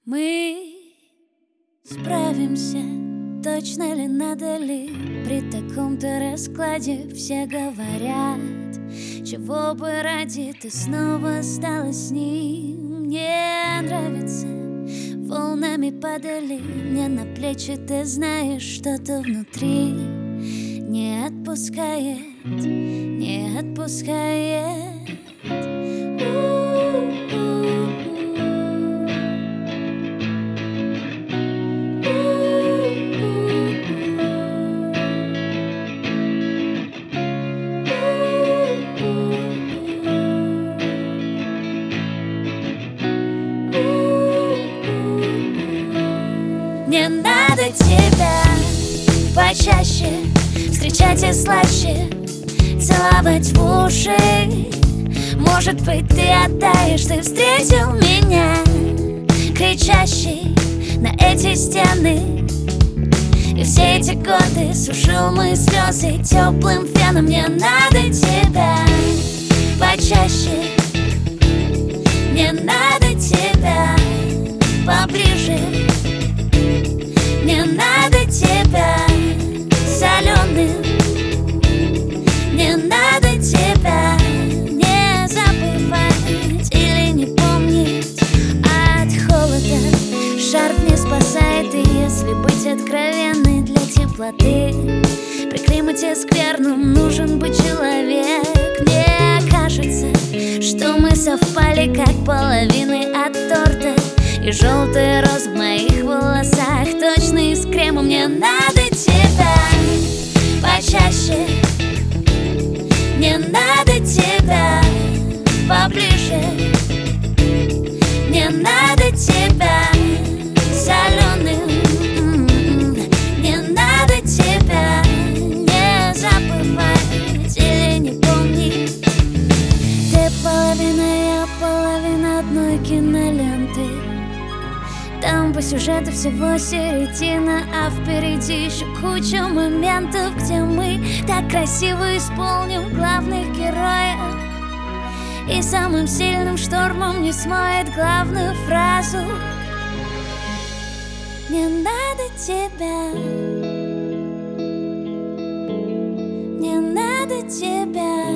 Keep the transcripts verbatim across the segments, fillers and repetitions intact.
Мы справимся, точно ли, надо ли? При таком-то раскладе все говорят, чего бы ради ты снова стала с ним. Мне нравится, волнами падали мне на плечи. Ты знаешь, что-то внутри не отпускает, не отпускает. Мне надо тебя почаще встречать и слаще целовать в уши. Может быть, ты оттаешь, ты встретил меня кричащий на эти стены. И все эти годы сушил мои слезы теплым феном. Мне надо тебя почаще, мне надо тебя поближе. Мне надо тебя соленым, мне надо тебя не забывать или не помнить. От холода шарф не спасает, и если быть откровенной, для теплоты при климате скверном нужен бы человек. Мне кажется, что мы совпали как половины от торта, и желтые розы в моих волосах точно из крема. Мне надо тебя почаще, мне надо тебя поближе. Мне надо тебя соленым, мне надо тебя не забывать или не помнить. Ты половина, я половина одной киноленты. Там по сюжету всего середина, а впереди еще куча моментов, где мы так красиво исполним главных героев. И самым сильным штормом не смоет главную фразу. Мне надо тебя, мне надо тебя,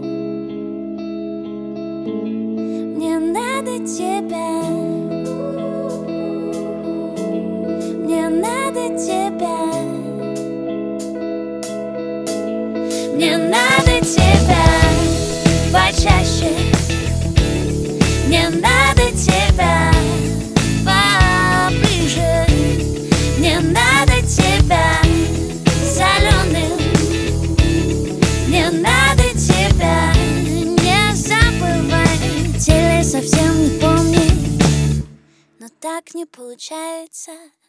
мне надо тебя, мне надо тебя, мне надо тебя почаще, мне надо тебя поближе. Мне надо тебя соленым, мне надо тебя не забывать или совсем не помнить. Но так не получается.